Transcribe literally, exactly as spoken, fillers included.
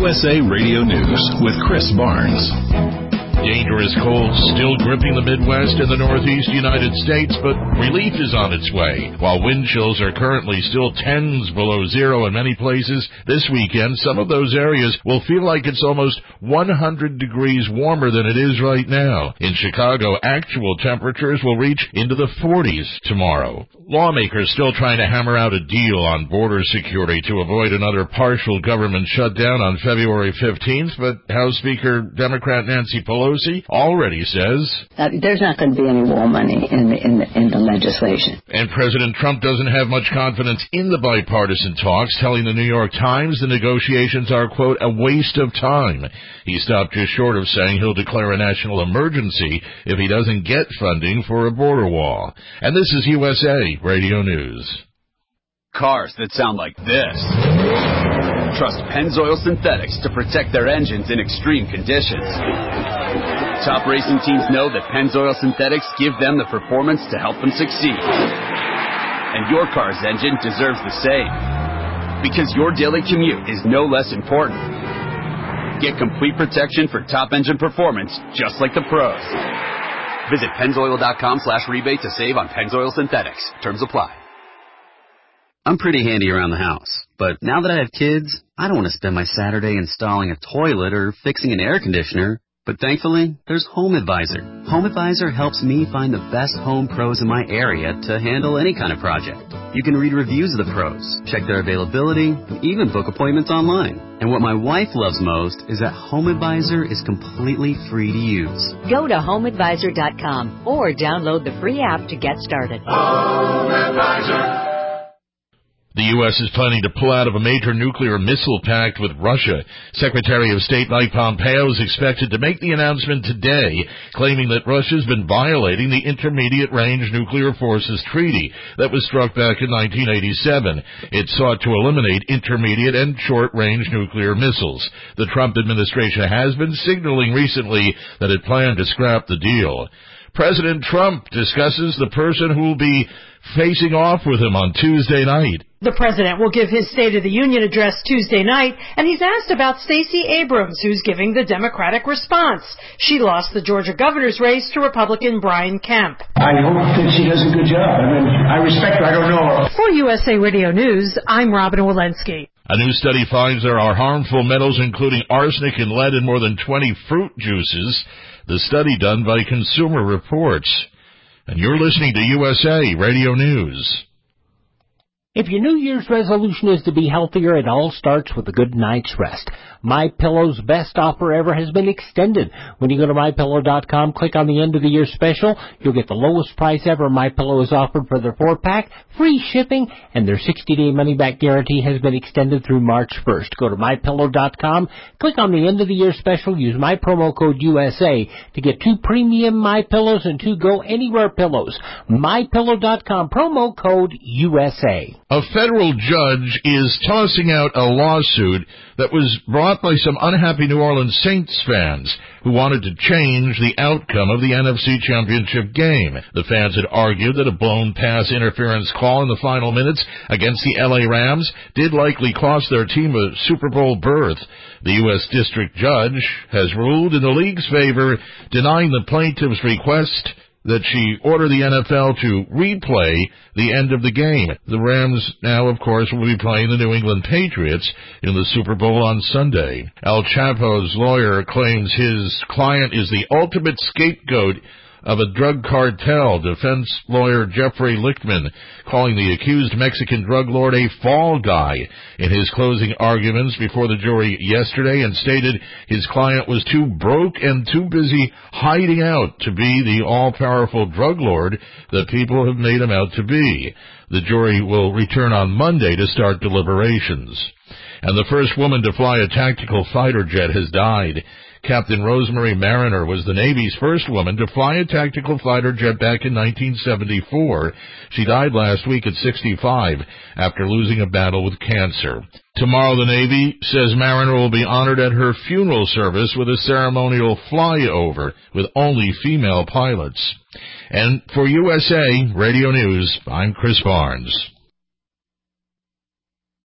U S A Radio News with Chris Barnes. Dangerous cold still gripping the Midwest and the Northeast United States, but relief is on its way. While wind chills are currently still tens below zero in many places, this weekend some of those areas will feel like it's almost one hundred degrees warmer than it is right now. In Chicago, actual temperatures will reach into the forties tomorrow. Lawmakers still trying to hammer out a deal on border security to avoid another partial government shutdown on February fifteenth, but House Speaker Democrat Nancy Pelosi already says uh, there's not going to be any war money in the, in the in the legislation. And President Trump doesn't have much confidence in the bipartisan talks, telling the New York Times the negotiations are, quote, a waste of time. He stopped just short of saying he'll declare a national emergency if he doesn't get funding for a border wall. And this is U S A Radio News. Cars that sound like this. Trust Pennzoil Synthetics to protect their engines in extreme conditions. Top racing teams know that Pennzoil Synthetics give them the performance to help them succeed. And your car's engine deserves the same. Because your daily commute is no less important. Get complete protection for top engine performance, just like the pros. Visit Pennzoil.com slash rebate to save on Pennzoil Synthetics. Terms apply. I'm pretty handy around the house, but now that I have kids, I don't want to spend my Saturday installing a toilet or fixing an air conditioner. But thankfully, there's HomeAdvisor. HomeAdvisor helps me find the best home pros in my area to handle any kind of project. You can read reviews of the pros, check their availability, and even book appointments online. And what my wife loves most is that HomeAdvisor is completely free to use. Go to home advisor dot com or download the free app to get started. HomeAdvisor. The U S is planning to pull out of a major nuclear missile pact with Russia. Secretary of State Mike Pompeo is expected to make the announcement today, claiming that Russia's been violating the Intermediate Range Nuclear Forces Treaty that was struck back in nineteen eighty-seven. It sought to eliminate intermediate and short-range nuclear missiles. The Trump administration has been signaling recently that it planned to scrap the deal. President Trump discusses the person who will be facing off with him on Tuesday night. The president will give his State of the Union address Tuesday night, and he's asked about Stacey Abrams, who's giving the Democratic response. She lost the Georgia governor's race to Republican Brian Kemp. I hope that she does a good job. I mean, I respect her. I don't know her. For U S A Radio News, I'm Robin Walensky. A new study finds there are harmful metals, including arsenic and lead, in more than twenty fruit juices. The study done by Consumer Reports. And you're listening to U S A Radio News. If your New Year's resolution is to be healthier, it all starts with a good night's rest. MyPillow's best offer ever has been extended. When you go to my pillow dot com, click on the end of the year special, you'll get the lowest price ever MyPillow has offered for their four-pack, free shipping, and their sixty-day money-back guarantee has been extended through March first. Go to my pillow dot com, click on the end of the year special, use my promo code U S A to get two premium MyPillows and two Go Anywhere pillows. my pillow dot com, promo code U S A. A federal judge is tossing out a lawsuit that was brought by some unhappy New Orleans Saints fans who wanted to change the outcome of the N F C Championship game. The fans had argued that a blown pass interference call in the final minutes against the L A Rams did likely cost their team a Super Bowl berth. The U S District Judge has ruled in the league's favor, denying the plaintiff's request that she order the N F L to replay the end of the game. The Rams now, of course, will be playing the New England Patriots in the Super Bowl on Sunday. El Chapo's lawyer claims his client is the ultimate scapegoat of a drug cartel. Defense lawyer Jeffrey Lichtman calling the accused Mexican drug lord a fall guy in his closing arguments before the jury yesterday, and stated his client was too broke and too busy hiding out to be the all-powerful drug lord that people have made him out to be. The jury will return on Monday to start deliberations. And the first woman to fly a tactical fighter jet has died. Captain Rosemary Mariner was the Navy's first woman to fly a tactical fighter jet back in nineteen seventy-four. She died last week at sixty-five after losing a battle with cancer. Tomorrow the Navy says Mariner will be honored at her funeral service with a ceremonial flyover with only female pilots. And for U S A Radio News, I'm Chris Barnes.